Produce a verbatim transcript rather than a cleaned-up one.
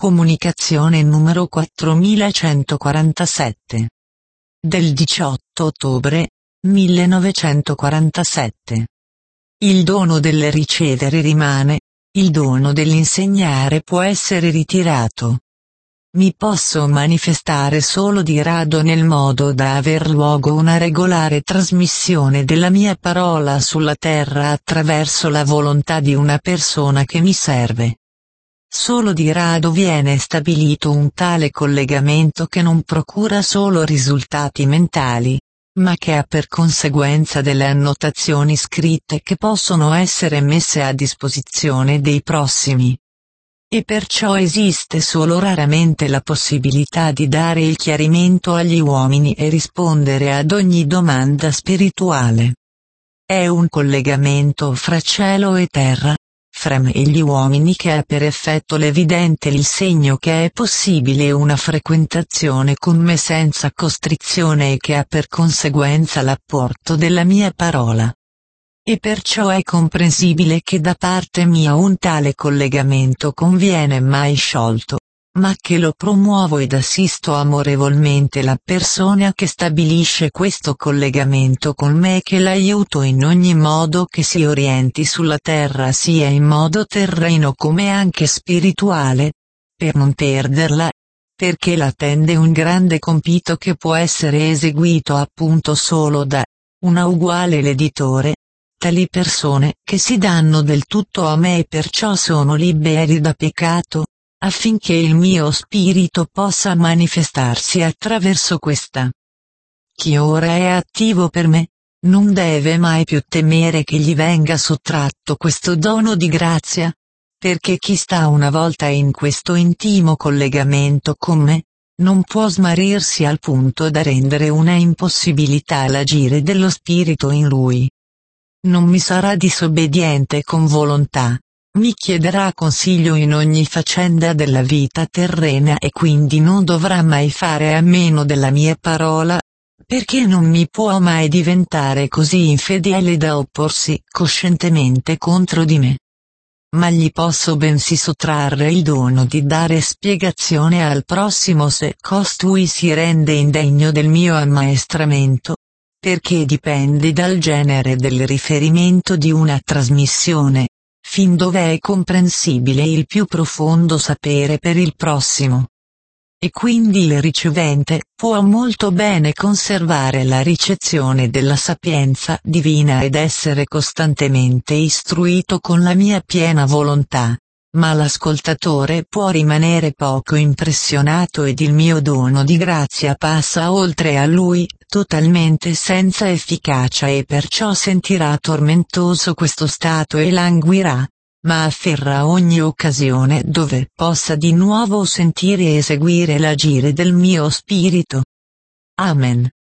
Comunicazione numero quattromilacentoquarantasette. Del diciotto ottobre millenovecentoquarantasette. Il dono del ricevere rimane, il dono dell'insegnare può essere ritirato. Mi posso manifestare solo di rado nel modo da aver luogo una regolare trasmissione della mia parola sulla terra attraverso la volontà di una persona che mi serve. Solo di rado viene stabilito un tale collegamento che non procura solo risultati mentali, ma che ha per conseguenza delle annotazioni scritte che possono essere messe a disposizione dei prossimi. E perciò esiste solo raramente la possibilità di dare il chiarimento agli uomini e rispondere ad ogni domanda spirituale. È un collegamento fra cielo e terra, fra me e gli uomini che ha per effetto l'evidente il segno che è possibile una frequentazione con me senza costrizione e che ha per conseguenza l'apporto della mia parola. E perciò è comprensibile che da parte mia un tale collegamento conviene mai sciolto, ma che lo promuovo ed assisto amorevolmente la persona che stabilisce questo collegamento con me e che l'aiuto in ogni modo che si orienti sulla terra sia in modo terreno come anche spirituale, per non perderla, perché l'attende un grande compito che può essere eseguito appunto solo da una uguale l'editore. Tali persone che si danno del tutto a me e perciò sono liberi da peccato, affinché il mio spirito possa manifestarsi attraverso questa. Chi ora è attivo per me, non deve mai più temere che gli venga sottratto questo dono di grazia, perché chi sta una volta in questo intimo collegamento con me, non può smarrirsi al punto da rendere una impossibilità l'agire dello spirito in lui. Non mi sarà disobbediente con volontà. Mi chiederà consiglio in ogni faccenda della vita terrena e quindi non dovrà mai fare a meno della mia parola, perché non mi può mai diventare così infedele da opporsi coscientemente contro di me. Ma gli posso bensì sottrarre il dono di dare spiegazione al prossimo se costui si rende indegno del mio ammaestramento, perché dipende dal genere del riferimento di una trasmissione, fin dove è comprensibile il più profondo sapere per il prossimo. E quindi il ricevente può molto bene conservare la ricezione della sapienza divina ed essere costantemente istruito con la mia piena volontà, ma l'ascoltatore può rimanere poco impressionato ed il mio dono di grazia passa oltre a lui, totalmente senza efficacia e perciò sentirà tormentoso questo stato e languirà, ma afferra ogni occasione dove possa di nuovo sentire e eseguire l'agire del mio spirito. Amen.